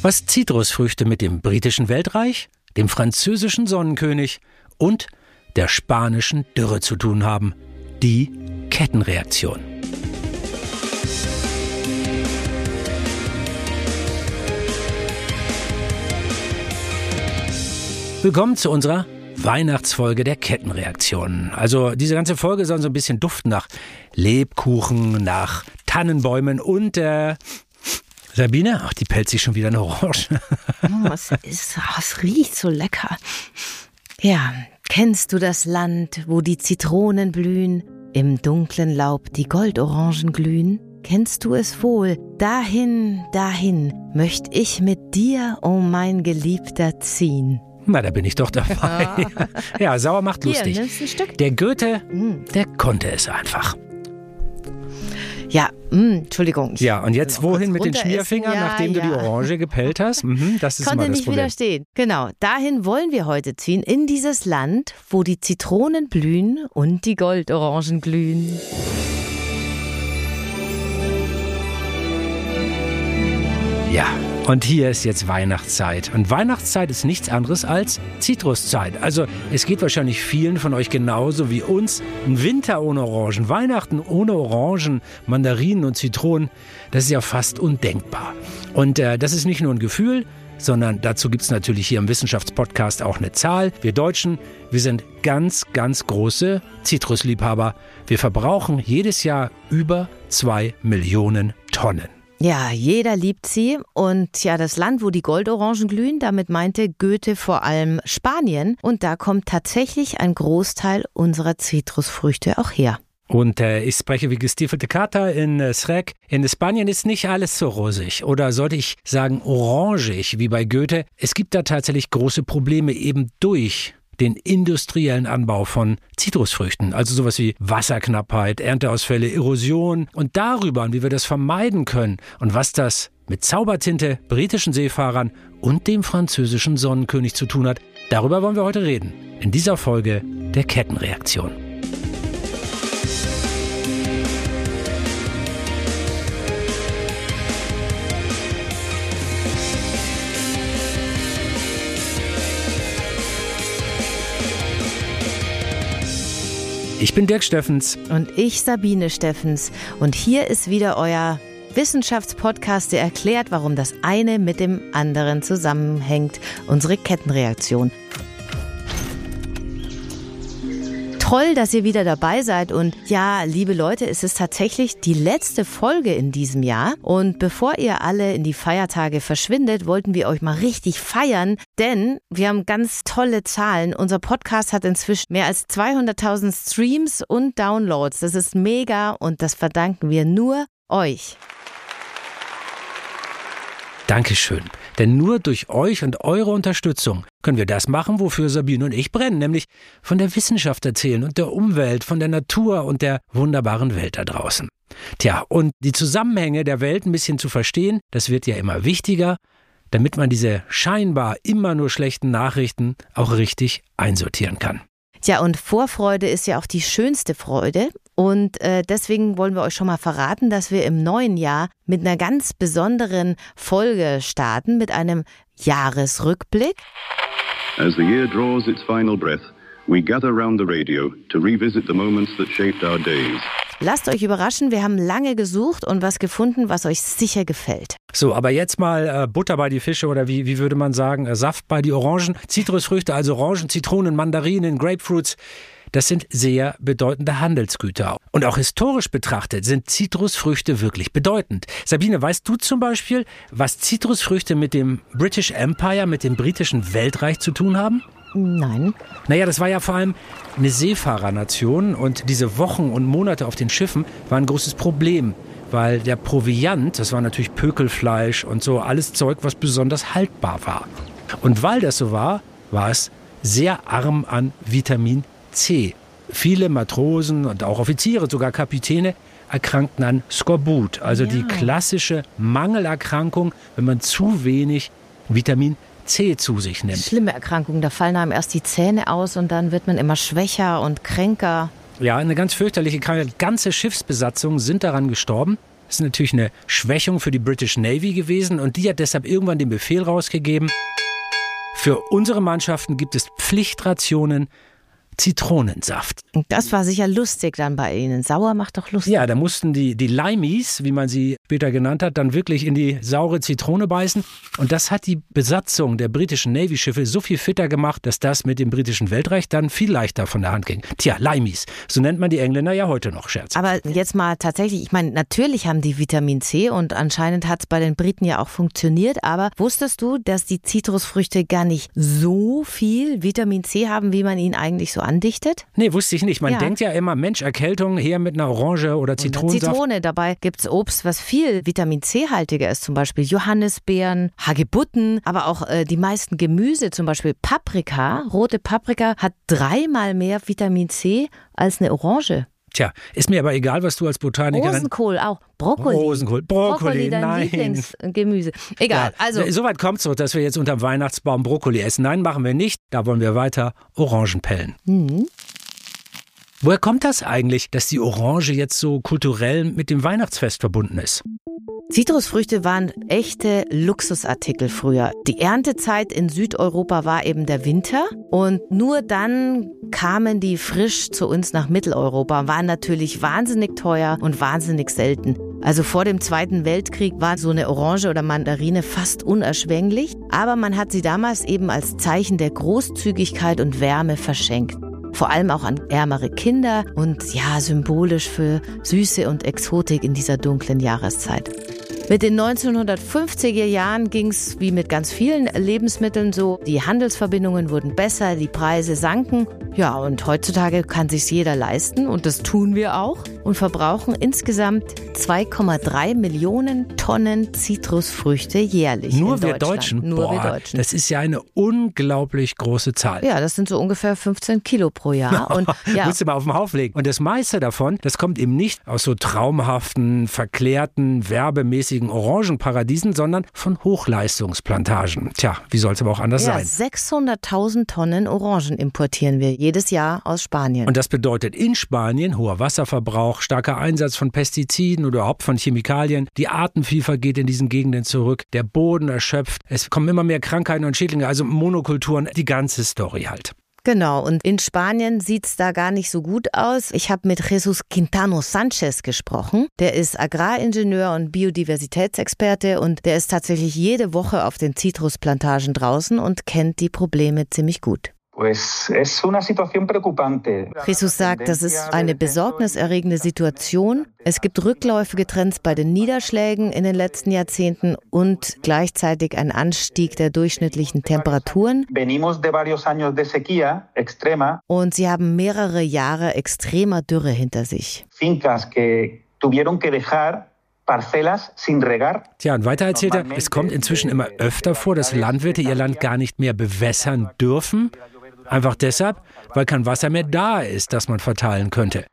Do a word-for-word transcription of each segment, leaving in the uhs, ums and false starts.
Was Zitrusfrüchte mit dem britischen Weltreich, dem französischen Sonnenkönig und der spanischen Dürre zu tun haben. Die Kettenreaktion. Willkommen zu unserer Weihnachtsfolge der Kettenreaktion. Also diese ganze Folge soll so ein bisschen duften nach Lebkuchen, nach Tannenbäumen und äh, Sabine, ach, die pellt sich schon wieder eine Orange. Oh, es, ist, oh, es riecht so lecker. Ja, kennst du das Land, wo die Zitronen blühen, im dunklen Laub die Goldorangen glühen? Kennst du es wohl? Dahin, dahin möcht ich mit dir, oh mein Geliebter, ziehen. Na, da bin ich doch dabei. Ja, ja, sauer macht lustig. Hier, nimmst ein Stück? Der Goethe, der konnte es einfach. Ja, mh, Entschuldigung. Ja, und jetzt wohin mit den Schmierfingern, ja, nachdem ja. du die Orange gepellt hast? Mhm, das ist Konnte mal das nicht Problem. widerstehen. Genau, dahin wollen wir heute ziehen, in dieses Land, wo die Zitronen blühen und die Goldorangen glühen. Ja, und hier ist jetzt Weihnachtszeit. Und Weihnachtszeit ist nichts anderes als Zitruszeit. Also es geht wahrscheinlich vielen von euch genauso wie uns. Ein Winter ohne Orangen, Weihnachten ohne Orangen, Mandarinen und Zitronen, das ist ja fast undenkbar. Und äh, das ist nicht nur ein Gefühl, sondern dazu gibt es natürlich hier im Wissenschaftspodcast auch eine Zahl. Wir Deutschen, wir sind ganz, ganz große Zitrusliebhaber. Wir verbrauchen jedes Jahr über zwei Millionen Tonnen. Ja, jeder liebt sie und ja, das Land, wo die Goldorangen glühen, damit meinte Goethe vor allem Spanien und da kommt tatsächlich ein Großteil unserer Zitrusfrüchte auch her. Und äh, ich spreche wie gestiefelte Kater in äh, Srek. In Spanien ist nicht alles so rosig oder sollte ich sagen orangig wie bei Goethe. Es gibt da tatsächlich große Probleme eben durch den industriellen Anbau von Zitrusfrüchten, also sowas wie Wasserknappheit, Ernteausfälle, Erosion und darüber, wie wir das vermeiden können und was das mit Zaubertinte, britischen Seefahrern und dem französischen Sonnenkönig zu tun hat, darüber wollen wir heute reden, in dieser Folge der Kettenreaktion. Ich bin Dirk Steffens. Und ich Sabine Steffens. Und hier ist wieder euer Wissenschaftspodcast, der erklärt, warum das eine mit dem anderen zusammenhängt. Unsere Kettenreaktion. Toll, dass ihr wieder dabei seid und ja, liebe Leute, es ist tatsächlich die letzte Folge in diesem Jahr und bevor ihr alle in die Feiertage verschwindet, wollten wir euch mal richtig feiern, denn wir haben ganz tolle Zahlen. Unser Podcast hat inzwischen mehr als zweihunderttausend Streams und Downloads. Das ist mega und das verdanken wir nur euch. Dankeschön. Denn nur durch euch und eure Unterstützung können wir das machen, wofür Sabine und ich brennen, nämlich von der Wissenschaft erzählen und der Umwelt, von der Natur und der wunderbaren Welt da draußen. Tja, und die Zusammenhänge der Welt ein bisschen zu verstehen, das wird ja immer wichtiger, damit man diese scheinbar immer nur schlechten Nachrichten auch richtig einsortieren kann. Tja, und Vorfreude ist ja auch die schönste Freude. Und äh, deswegen wollen wir euch schon mal verraten, dass wir im neuen Jahr mit einer ganz besonderen Folge starten, mit einem Jahresrückblick. As the year draws its final breath, we gather round the radio to revisit the moments that shaped our days. Lasst euch überraschen, wir haben lange gesucht und was gefunden, was euch sicher gefällt. So, aber jetzt mal äh, Butter bei die Fische oder wie, wie würde man sagen, äh, Saft bei die Orangen. Zitrusfrüchte, also Orangen, Zitronen, Mandarinen, Grapefruits. Das sind sehr bedeutende Handelsgüter. Und auch historisch betrachtet sind Zitrusfrüchte wirklich bedeutend. Sabine, weißt du zum Beispiel, was Zitrusfrüchte mit dem British Empire, mit dem britischen Weltreich zu tun haben? Nein. Naja, das war ja vor allem eine Seefahrernation und diese Wochen und Monate auf den Schiffen waren ein großes Problem, weil der Proviant, das war natürlich Pökelfleisch und so, alles Zeug, was besonders haltbar war. Und weil das so war, war es sehr arm an Vitamin C. Viele Matrosen und auch Offiziere, sogar Kapitäne, erkrankten an Skorbut, also ja. die klassische Mangelerkrankung, wenn man zu wenig Vitamin C zu sich nimmt. Schlimme Erkrankung, da fallen einem erst die Zähne aus und dann wird man immer schwächer und kränker. Ja, eine ganz fürchterliche Krankheit. Ganze Schiffsbesatzungen sind daran gestorben. Das ist natürlich eine Schwächung für die British Navy gewesen und die hat deshalb irgendwann den Befehl rausgegeben, für unsere Mannschaften gibt es Pflichtrationen Zitronensaft. Das war sicher lustig dann bei Ihnen. Sauer macht doch lustig. Ja, da mussten die, die Limeys, wie man sie später genannt hat, dann wirklich in die saure Zitrone beißen. Und das hat die Besatzung der britischen Navy-Schiffe so viel fitter gemacht, dass das mit dem britischen Weltreich dann viel leichter von der Hand ging. Tja, Limeys, so nennt man die Engländer ja heute noch, Scherz. Aber jetzt mal tatsächlich, ich meine, natürlich haben die Vitamin C und anscheinend hat es bei den Briten ja auch funktioniert. Aber wusstest du, dass die Zitrusfrüchte gar nicht so viel Vitamin C haben, wie man ihnen eigentlich so andichtet? Nee, wusste ich nicht. Man ja. denkt ja immer, Mensch, Erkältung, her mit einer Orange oder Zitronensaft. Zitrone, dabei gibt es Obst, was viel Vitamin C-haltiger ist, zum Beispiel Johannisbeeren, Hagebutten, aber auch äh, die meisten Gemüse, zum Beispiel Paprika, rote Paprika, hat dreimal mehr Vitamin C als eine Orange. Tja, ist mir aber egal, was du als Botanikerin... Rosenkohl auch. Brokkoli. Rosenkohl. Brokkoli, Brokkoli, dein nein. Lieblingsgemüse. Egal, ja, also... Soweit kommt es, dass wir jetzt unterm Weihnachtsbaum Brokkoli essen. Nein, machen wir nicht. Da wollen wir weiter Orangen pellen. Mhm. Woher kommt das eigentlich, dass die Orange jetzt so kulturell mit dem Weihnachtsfest verbunden ist? Zitrusfrüchte waren echte Luxusartikel früher. Die Erntezeit in Südeuropa war eben der Winter und nur dann kamen die frisch zu uns nach Mitteleuropa, waren natürlich wahnsinnig teuer und wahnsinnig selten. Also vor dem Zweiten Weltkrieg war so eine Orange oder Mandarine fast unerschwinglich, aber man hat sie damals eben als Zeichen der Großzügigkeit und Wärme verschenkt. Vor allem auch an ärmere Kinder und ja, symbolisch für Süße und Exotik in dieser dunklen Jahreszeit. Mit den neunzehnhundertfünfziger Jahren ging es wie mit ganz vielen Lebensmitteln so. Die Handelsverbindungen wurden besser, die Preise sanken. Ja, und heutzutage kann sich's jeder leisten und das tun wir auch und verbrauchen insgesamt zwei Komma drei Millionen Tonnen Zitrusfrüchte jährlich. Nur in wir Deutschland. Deutschen? Nur Boah, wir Deutschen. Das ist ja eine unglaublich große Zahl. Ja, das sind so ungefähr fünfzehn Kilo pro Jahr. Und ja, musst du mal auf den Haufen legen. Und das meiste davon, das kommt eben nicht aus so traumhaften, verklärten, werbemäßigen Orangenparadiesen, sondern von Hochleistungsplantagen. Tja, wie soll es aber auch anders ja, sein? sechshunderttausend Tonnen Orangen importieren wir jedes Jahr aus Spanien. Und das bedeutet in Spanien hoher Wasserverbrauch, starker Einsatz von Pestiziden oder überhaupt von Chemikalien. Die Artenvielfalt geht in diesen Gegenden zurück. Der Boden erschöpft. Es kommen immer mehr Krankheiten und Schädlinge, also Monokulturen. Die ganze Story halt. Genau, und in Spanien sieht's da gar nicht so gut aus. Ich habe mit Jesus Quintano Sanchez gesprochen. Der ist Agraringenieur und Biodiversitätsexperte und der ist tatsächlich jede Woche auf den Zitrusplantagen draußen und kennt die Probleme ziemlich gut. Jesus sagt, das ist eine besorgniserregende Situation. Es gibt rückläufige Trends bei den Niederschlägen in den letzten Jahrzehnten und gleichzeitig ein Anstieg der durchschnittlichen Temperaturen. Und sie haben mehrere Jahre extremer Dürre hinter sich. Tja, und weiter erzählt er, es kommt inzwischen immer öfter vor, dass Landwirte ihr Land gar nicht mehr bewässern dürfen. Einfach deshalb, weil kein Wasser mehr da ist, das man verteilen könnte.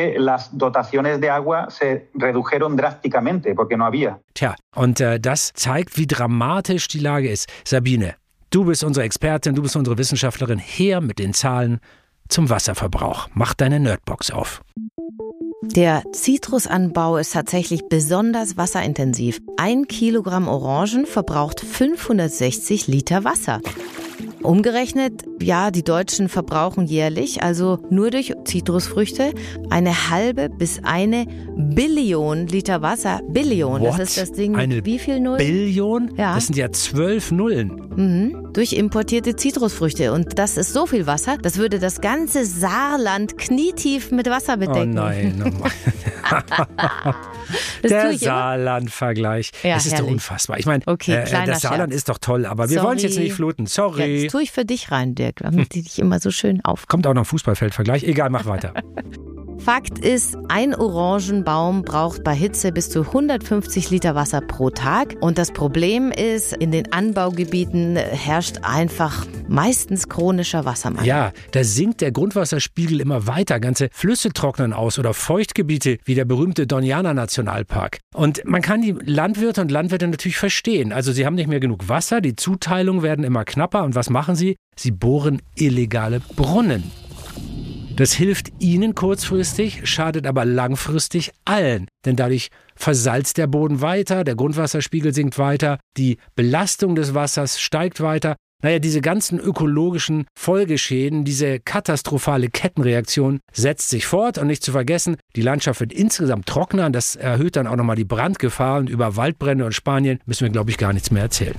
Tja, und äh, das zeigt, wie dramatisch die Lage ist. Sabine, du bist unsere Expertin, du bist unsere Wissenschaftlerin. Her mit den Zahlen zum Wasserverbrauch. Mach deine Nerdbox auf. Der Zitrusanbau ist tatsächlich besonders wasserintensiv. Ein Kilogramm Orangen verbraucht fünfhundertsechzig Liter Wasser. Umgerechnet, ja, die Deutschen verbrauchen jährlich, also nur durch Zitrusfrüchte, eine halbe bis eine Billion Liter Wasser. Billion, What? Das ist das Ding eine mit wie viel Nullen? Billion? Ja. Das sind ja zwölf Nullen. Mhm. Durch importierte Zitrusfrüchte. Und das ist so viel Wasser, das würde das ganze Saarland knietief mit Wasser bedecken. Oh nein, oh Mann. Der Saarland-Vergleich. Ja, das ist herrlich. doch unfassbar. Ich meine, okay, äh, das Saarland Scherz. ist doch toll, aber wir Sorry. wollen es jetzt nicht fluten. Sorry. Ja, das tue ich für dich rein, Dirk, damit die dich immer so schön auf. Kommt auch noch Fußballfeldvergleich. Egal, mach weiter. Fakt ist, ein Orangenbaum braucht bei Hitze bis zu hundertfünfzig Liter Wasser pro Tag. Und das Problem ist, in den Anbaugebieten herrscht einfach meistens chronischer Wassermangel. Ja, da sinkt der Grundwasserspiegel immer weiter. Ganze Flüsse trocknen aus oder Feuchtgebiete wie der berühmte Doñana-Nationalpark. Und man kann die Landwirte und Landwirte natürlich verstehen. Also sie haben nicht mehr genug Wasser, die Zuteilungen werden immer knapper. Und was machen sie? Sie bohren illegale Brunnen. Das hilft Ihnen kurzfristig, schadet aber langfristig allen. Denn dadurch versalzt der Boden weiter, der Grundwasserspiegel sinkt weiter, die Belastung des Wassers steigt weiter. Naja, diese ganzen ökologischen Folgeschäden, diese katastrophale Kettenreaktion setzt sich fort und nicht zu vergessen, die Landschaft wird insgesamt trockener und das erhöht dann auch nochmal die Brandgefahr und über Waldbrände in Spanien müssen wir, glaube ich, gar nichts mehr erzählen.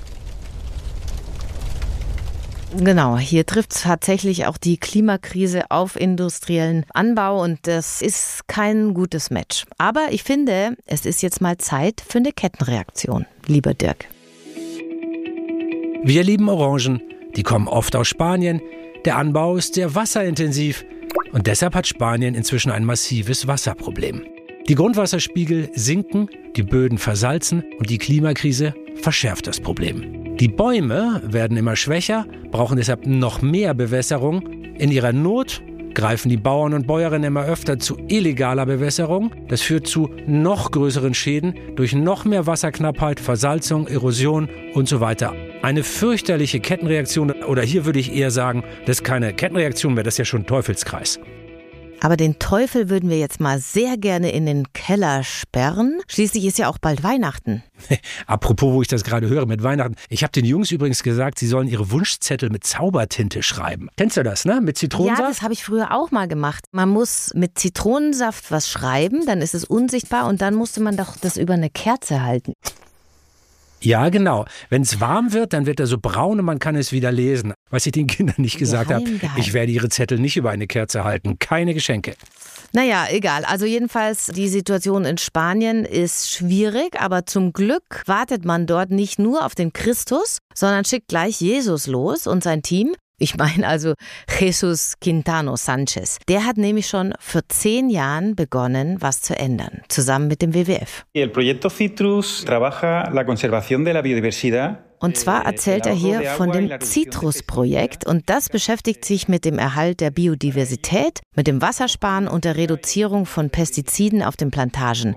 Genau, hier trifft tatsächlich auch die Klimakrise auf industriellen Anbau und das ist kein gutes Match. Aber ich finde, es ist jetzt mal Zeit für eine Kettenreaktion, lieber Dirk. Wir lieben Orangen, die kommen oft aus Spanien. Der Anbau ist sehr wasserintensiv und deshalb hat Spanien inzwischen ein massives Wasserproblem. Die Grundwasserspiegel sinken, die Böden versalzen und die Klimakrise verschärft das Problem. Die Bäume werden immer schwächer, brauchen deshalb noch mehr Bewässerung. In ihrer Not greifen die Bauern und Bäuerinnen immer öfter zu illegaler Bewässerung. Das führt zu noch größeren Schäden durch noch mehr Wasserknappheit, Versalzung, Erosion und so weiter. Eine fürchterliche Kettenreaktion, oder hier würde ich eher sagen, das ist keine Kettenreaktion mehr, das ist ja schon ein Teufelskreis. Aber den Teufel würden wir jetzt mal sehr gerne in den Keller sperren. Schließlich ist ja auch bald Weihnachten. Apropos, wo ich das gerade höre mit Weihnachten. Ich habe den Jungs übrigens gesagt, sie sollen ihre Wunschzettel mit Zaubertinte schreiben. Kennst du das, ne? Mit Zitronensaft? Ja, das habe ich früher auch mal gemacht. Man muss mit Zitronensaft was schreiben, dann ist es unsichtbar und dann musste man doch das über eine Kerze halten. Ja, genau. Wenn es warm wird, dann wird er so braun und man kann es wieder lesen. Was ich den Kindern nicht gesagt habe, ich werde ihre Zettel nicht über eine Kerze halten. Keine Geschenke. Naja, egal. Also jedenfalls, die Situation in Spanien ist schwierig, aber zum Glück wartet man dort nicht nur auf den Christus, sondern schickt gleich Jesus los und sein Team. Ich meine also Jesus Quintano Sanchez. Der hat nämlich schon vor zehn Jahren begonnen, was zu ändern, zusammen mit dem W W F. El proyecto Citrus trabaja la conservación de la biodiversidad. Und zwar erzählt er hier von dem Citrus-Projekt und das beschäftigt sich mit dem Erhalt der Biodiversität, mit dem Wassersparen und der Reduzierung von Pestiziden auf den Plantagen.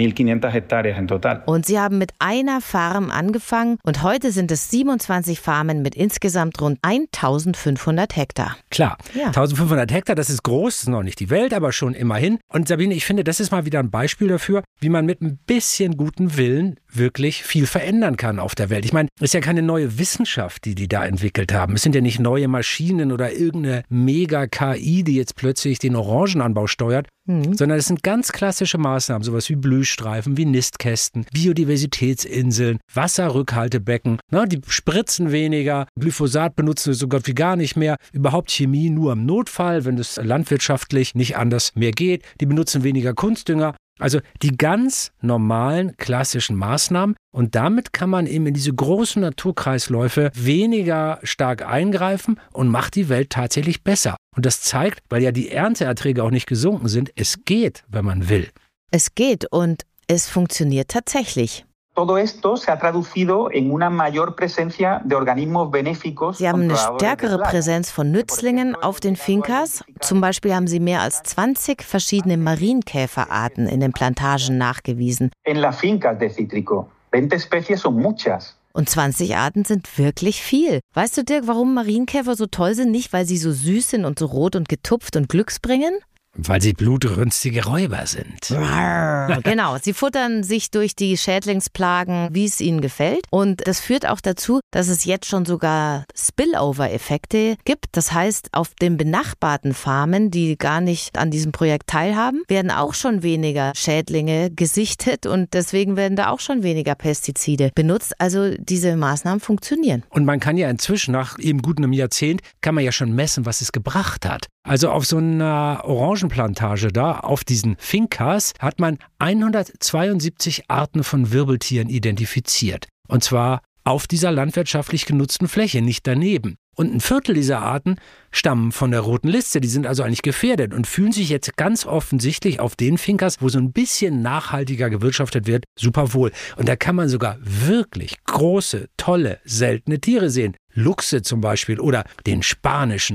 Und sie haben mit einer Farm angefangen und heute sind es siebenundzwanzig Farmen mit insgesamt rund eintausendfünfhundert Hektar. Klar, ja. eintausendfünfhundert Hektar, das ist groß, das ist noch nicht die Welt, aber schon immerhin. Und Sabine, ich finde, das ist mal wieder ein Beispiel dafür, wie man mit ein bisschen guten Willen wirklich viel verändern kann auf der Welt. Ich meine, es ist ja keine neue Wissenschaft, die die da entwickelt haben. Es sind ja nicht neue Maschinen oder irgendeine Mega-K I, die jetzt plötzlich den Orangenanbau steuert, mhm. sondern es sind ganz klassische Maßnahmen, sowas wie Blühstreifen, wie Nistkästen, Biodiversitätsinseln, Wasserrückhaltebecken. Na, die spritzen weniger, Glyphosat benutzen sie so Gott wie gar nicht mehr, überhaupt Chemie nur im Notfall, wenn es landwirtschaftlich nicht anders mehr geht. Die benutzen weniger Kunstdünger. Also die ganz normalen, klassischen Maßnahmen und damit kann man eben in diese großen Naturkreisläufe weniger stark eingreifen und macht die Welt tatsächlich besser. Und das zeigt, weil ja die Ernteerträge auch nicht gesunken sind, es geht, wenn man will. Es geht und es funktioniert tatsächlich. Todo esto se ha traducido en una mayor presencia de organismos benéficos. Sie haben eine stärkere Präsenz von Nützlingen auf den Fincas. Zum Beispiel haben sie mehr als zwanzig verschiedene Marienkäferarten in den Plantagen nachgewiesen. En las fincas de cítrico, veinte especies son muchas. Und zwanzig Arten sind wirklich viel. Weißt du, Dirk, warum Marienkäfer so toll sind? Nicht, weil sie so süß sind und so rot und getupft und Glücks bringen? Weil sie blutrünstige Räuber sind. Genau, sie futtern sich durch die Schädlingsplagen, wie es ihnen gefällt. Und das führt auch dazu, dass es jetzt schon sogar Spillover-Effekte gibt. Das heißt, auf den benachbarten Farmen, die gar nicht an diesem Projekt teilhaben, werden auch schon weniger Schädlinge gesichtet und deswegen werden da auch schon weniger Pestizide benutzt. Also diese Maßnahmen funktionieren. Und man kann ja inzwischen, nach eben gut einem Jahrzehnt, kann man ja schon messen, was es gebracht hat. Also auf so einer Orangenplantage da, auf diesen Fincas, hat man hundertzweiundsiebzig Arten von Wirbeltieren identifiziert. Und zwar auf dieser landwirtschaftlich genutzten Fläche, nicht daneben. Und ein Viertel dieser Arten stammen von der roten Liste. Die sind also eigentlich gefährdet und fühlen sich jetzt ganz offensichtlich auf den Fincas, wo so ein bisschen nachhaltiger gewirtschaftet wird, super wohl. Und da kann man sogar wirklich große, tolle, seltene Tiere sehen. Luchse zum Beispiel oder den spanischen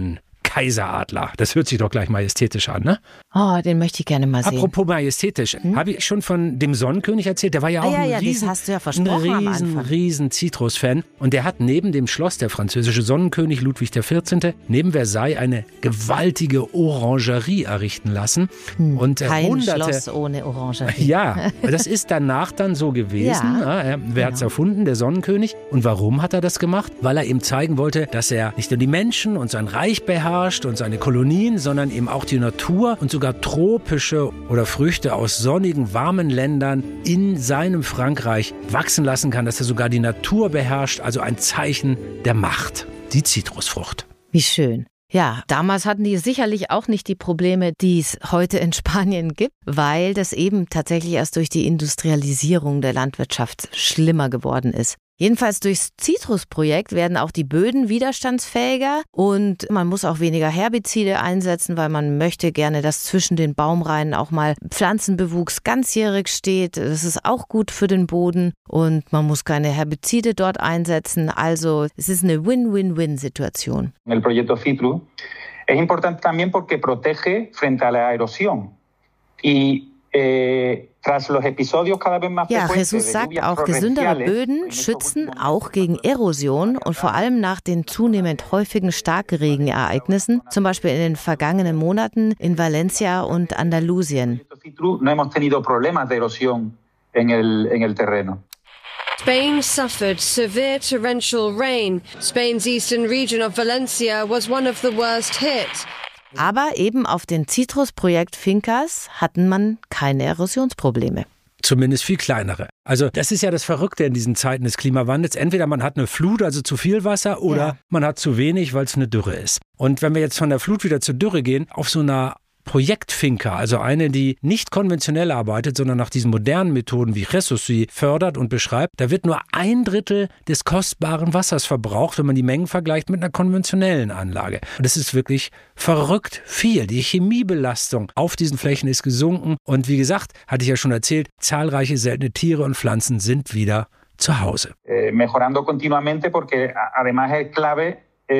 Kaiseradler. Das hört sich doch gleich majestätisch an, ne? Oh, den möchte ich gerne mal sehen. Apropos majestätisch, hm? habe ich schon von dem Sonnenkönig erzählt? Der war ja auch ah, ja, ein ja, riesen, das hast du ja ein versprochen am riesen, Anfang. riesen Zitrus-Fan. Und der hat neben dem Schloss, der französische Sonnenkönig Ludwig der vierzehnte., neben Versailles eine gewaltige Orangerie errichten lassen. Hm, und kein hunderte, Schloss ohne Orangerie. Ja, das ist danach dann so gewesen. Ja, ja, wer hat es genau. erfunden? Der Sonnenkönig. Und warum hat er das gemacht? Weil er eben zeigen wollte, dass er nicht nur die Menschen und sein Reich beherrscht und seine Kolonien, sondern eben auch die Natur und sogar tropische oder Früchte aus sonnigen, warmen Ländern in seinem Frankreich wachsen lassen kann, dass er sogar die Natur beherrscht, also ein Zeichen der Macht, die Zitrusfrucht. Wie schön. Ja, damals hatten die sicherlich auch nicht die Probleme, die es heute in Spanien gibt, weil das eben tatsächlich erst durch die Industrialisierung der Landwirtschaft schlimmer geworden ist. Jedenfalls durchs Zitrusprojekt werden auch die Böden widerstandsfähiger und man muss auch weniger Herbizide einsetzen, weil man möchte gerne, dass zwischen den Baumreihen auch mal Pflanzenbewuchs ganzjährig steht. Das ist auch gut für den Boden und man muss keine Herbizide dort einsetzen. Also es ist eine Win-Win-Win-Situation. El proyecto Citrus es importante también porque protege frente a la erosión y eh, tras los episodios cada vez más Ja, frecuentes Jesus de sagt lluvias auch, gesündere torrenciales, Böden schützen auch gegen Erosion und vor allem nach den zunehmend häufigen Starkregenereignissen, zum Beispiel in den vergangenen Monaten in Valencia und Andalusien. No hemos tenido problemas de erosión en el en el terreno. Spain suffered severe torrential rain. Spain's eastern region of Valencia was one of the worst hit. Aber eben auf den Zitrusprojekt Fincas hatten man keine Erosionsprobleme. Zumindest viel kleinere. Also das ist ja das Verrückte in diesen Zeiten des Klimawandels. Entweder man hat eine Flut, also zu viel Wasser, oder Ja. man hat zu wenig, weil es eine Dürre ist. Und wenn wir jetzt von der Flut wieder zur Dürre gehen, auf so einer Projektfinca, also eine, die nicht konventionell arbeitet, sondern nach diesen modernen Methoden, wie Jesus sie fördert und beschreibt, da wird nur ein Drittel des kostbaren Wassers verbraucht, wenn man die Mengen vergleicht mit einer konventionellen Anlage. Und das ist wirklich verrückt viel. Die Chemiebelastung auf diesen Flächen ist gesunken. Und wie gesagt, hatte ich ja schon erzählt, zahlreiche seltene Tiere und Pflanzen sind wieder zu Hause. Eh, mejorando continuamente porque además es clave.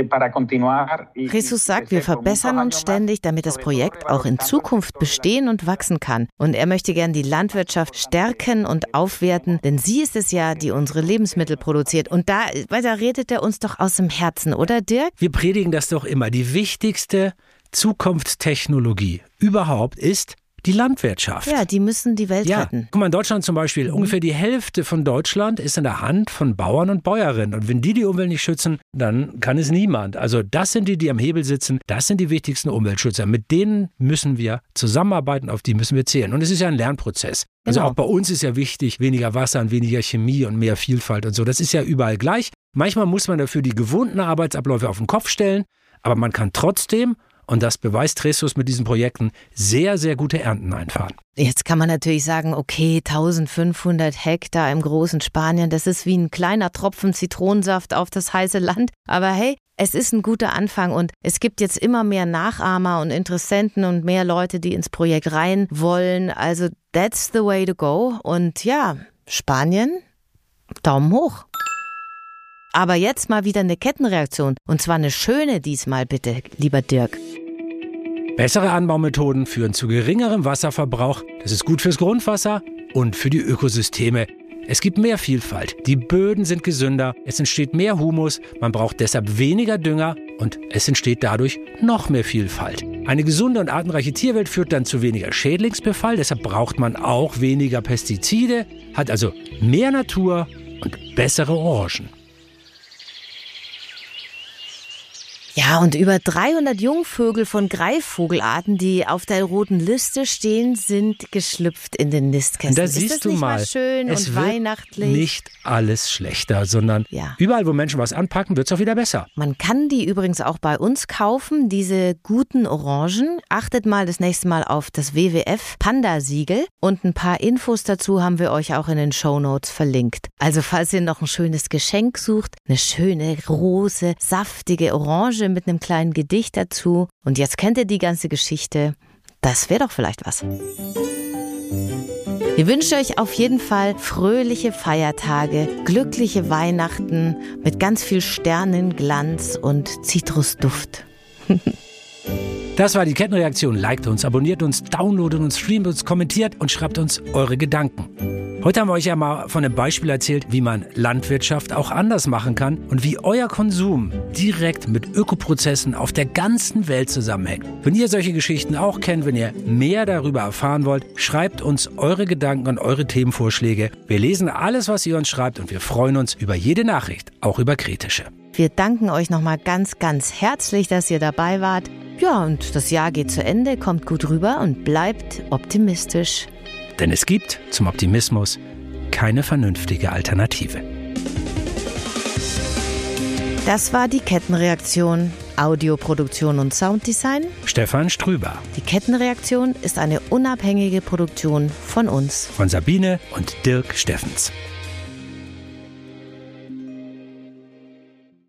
Jesus sagt, wir verbessern uns ständig, damit das Projekt auch in Zukunft bestehen und wachsen kann. Und er möchte gern die Landwirtschaft stärken und aufwerten, denn sie ist es ja, die unsere Lebensmittel produziert. Und da, weil da redet er uns doch aus dem Herzen, oder Dirk? Wir predigen das doch immer. Die wichtigste Zukunftstechnologie überhaupt ist die Landwirtschaft. Ja, die müssen die Welt ja. retten. Guck mal, in Deutschland zum Beispiel, mhm. ungefähr die Hälfte von Deutschland ist in der Hand von Bauern und Bäuerinnen. Und wenn die die Umwelt nicht schützen, dann kann es niemand. Also das sind die, die am Hebel sitzen. Das sind die wichtigsten Umweltschützer. Mit denen müssen wir zusammenarbeiten, auf die müssen wir zählen. Und es ist ja ein Lernprozess. Also Genau. auch bei uns ist ja wichtig, weniger Wasser und weniger Chemie und mehr Vielfalt und so. Das ist ja überall gleich. Manchmal muss man dafür die gewohnten Arbeitsabläufe auf den Kopf stellen, aber man kann trotzdem, und das beweist Jesus mit diesen Projekten, sehr, sehr gute Ernten einfahren. Jetzt kann man natürlich sagen, okay, eintausendfünfhundert Hektar im großen Spanien, das ist wie ein kleiner Tropfen Zitronensaft auf das heiße Land. Aber hey, es ist ein guter Anfang und es gibt jetzt immer mehr Nachahmer und Interessenten und mehr Leute, die ins Projekt rein wollen. Also that's the way to go. Und ja, Spanien, Daumen hoch. Aber jetzt mal wieder eine Kettenreaktion. Und zwar eine schöne diesmal bitte, lieber Dirk. Bessere Anbaumethoden führen zu geringerem Wasserverbrauch. Das ist gut fürs Grundwasser und für die Ökosysteme. Es gibt mehr Vielfalt. Die Böden sind gesünder. Es entsteht mehr Humus. Man braucht deshalb weniger Dünger und es entsteht dadurch noch mehr Vielfalt. Eine gesunde und artenreiche Tierwelt führt dann zu weniger Schädlingsbefall. Deshalb braucht man auch weniger Pestizide, hat also mehr Natur und bessere Orangen. Ja, und über dreihundert Jungvögel von Greifvogelarten, die auf der roten Liste stehen, sind geschlüpft in den Nistkästen. Da ist siehst das du nicht mal, mal schön es und wird weihnachtlich? Nicht alles schlechter, sondern Ja. überall, wo Menschen was anpacken, wird es auch wieder besser. Man kann die übrigens auch bei uns kaufen, diese guten Orangen. Achtet mal das nächste Mal auf das W W F-Panda-Siegel und ein paar Infos dazu haben wir euch auch in den Shownotes verlinkt. Also falls ihr noch ein schönes Geschenk sucht, eine schöne, große, saftige Orange mit einem kleinen Gedicht dazu. Und jetzt kennt ihr die ganze Geschichte. Das wäre doch vielleicht was. Wir wünschen euch auf jeden Fall fröhliche Feiertage, glückliche Weihnachten mit ganz viel Sternenglanz und Zitrusduft. Das war die Kettenreaktion. Liked uns, abonniert uns, downloadet uns, streamt uns, kommentiert und schreibt uns eure Gedanken. Heute haben wir euch ja mal von einem Beispiel erzählt, wie man Landwirtschaft auch anders machen kann und wie euer Konsum direkt mit Ökoprozessen auf der ganzen Welt zusammenhängt. Wenn ihr solche Geschichten auch kennt, wenn ihr mehr darüber erfahren wollt, schreibt uns eure Gedanken und eure Themenvorschläge. Wir lesen alles, was ihr uns schreibt und wir freuen uns über jede Nachricht, auch über kritische. Wir danken euch nochmal ganz, ganz herzlich, dass ihr dabei wart. Ja, und das Jahr geht zu Ende, kommt gut rüber und bleibt optimistisch. Denn es gibt zum Optimismus keine vernünftige Alternative. Das war die Kettenreaktion. Audioproduktion und Sounddesign Stefan Strüber. Die Kettenreaktion ist eine unabhängige Produktion von uns. Von Sabine und Dirk Steffens.